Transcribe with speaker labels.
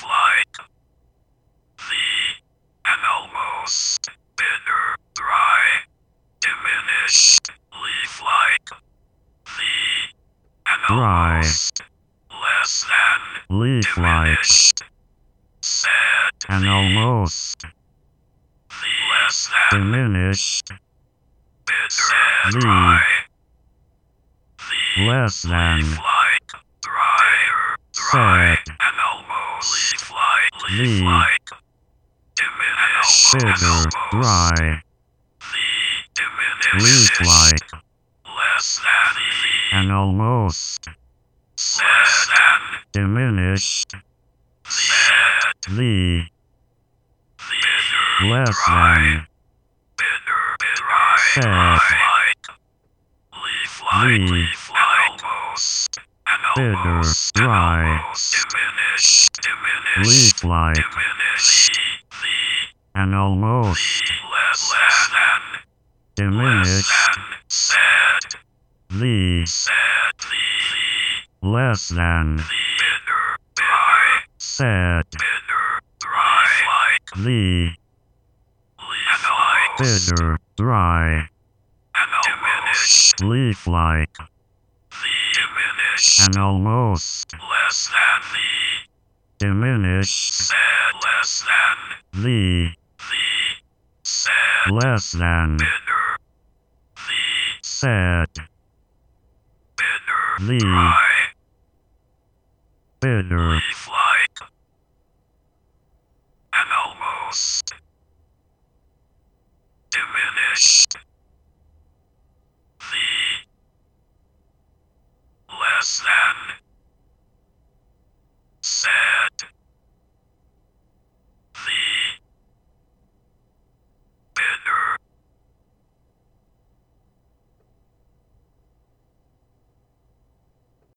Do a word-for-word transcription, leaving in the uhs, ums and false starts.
Speaker 1: leaf-like, the, and almost, bitter, dry, diminished, leaf-like, the, and
Speaker 2: Dry.
Speaker 1: almost, less than,
Speaker 2: Leaf-like.
Speaker 1: diminished, sad,
Speaker 2: And
Speaker 1: the,
Speaker 2: almost.
Speaker 1: the, less than,
Speaker 2: Diminished.
Speaker 1: bitter,
Speaker 2: The,
Speaker 1: dry, the,
Speaker 2: less than.
Speaker 1: leaf-like, drier, dry,
Speaker 2: Sad.
Speaker 1: and almost, leaf-like,
Speaker 2: The,
Speaker 1: leaf-like, diminished, and
Speaker 2: bitter,
Speaker 1: almost,
Speaker 2: dry.
Speaker 1: the, diminished,
Speaker 2: Leaf-like.
Speaker 1: less than, the,
Speaker 2: And almost.
Speaker 1: less than,
Speaker 2: Diminished.
Speaker 1: sad,
Speaker 2: The,
Speaker 1: bitter,
Speaker 2: less
Speaker 1: dry,
Speaker 2: than.
Speaker 1: bitter, dry,
Speaker 2: Sad.
Speaker 1: leaf-like, leaf-like,
Speaker 2: The,
Speaker 1: leaf-like, almost, and
Speaker 2: bitter,
Speaker 1: almost, and
Speaker 2: dry.
Speaker 1: almost, diminished, diminished,
Speaker 2: Leaf-like.
Speaker 1: diminished, the,
Speaker 2: And almost.
Speaker 1: the, less than,
Speaker 2: Diminished.
Speaker 1: less than, sad,
Speaker 2: The,
Speaker 1: sad, the,
Speaker 2: less than.
Speaker 1: the, bitter, dry,
Speaker 2: Sad.
Speaker 1: bitter, dry, like,
Speaker 2: The,
Speaker 1: leaf-like,
Speaker 2: bitter, dry.
Speaker 1: and diminished,
Speaker 2: Leaf-like.
Speaker 1: the, diminished,
Speaker 2: And almost.
Speaker 1: less than, the,
Speaker 2: Diminished.
Speaker 1: sad, less than,
Speaker 2: The,
Speaker 1: the, sad,
Speaker 2: less than.
Speaker 1: bitter, the,
Speaker 2: Sad.
Speaker 1: bitter,
Speaker 2: The,
Speaker 1: dry,
Speaker 2: bitter,
Speaker 1: leaf